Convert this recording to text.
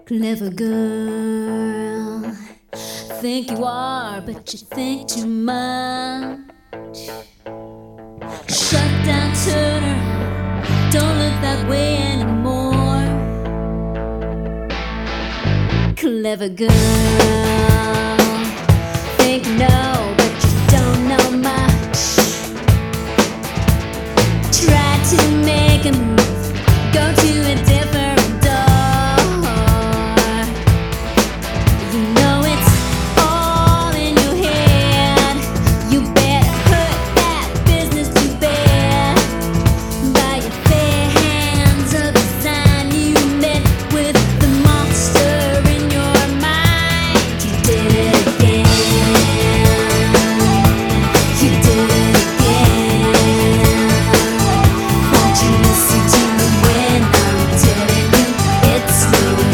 Clever girl, think you are, but you think too much. Shut down, Turner, don't look that way anymore. Clever girl, think you know, but you don't know much.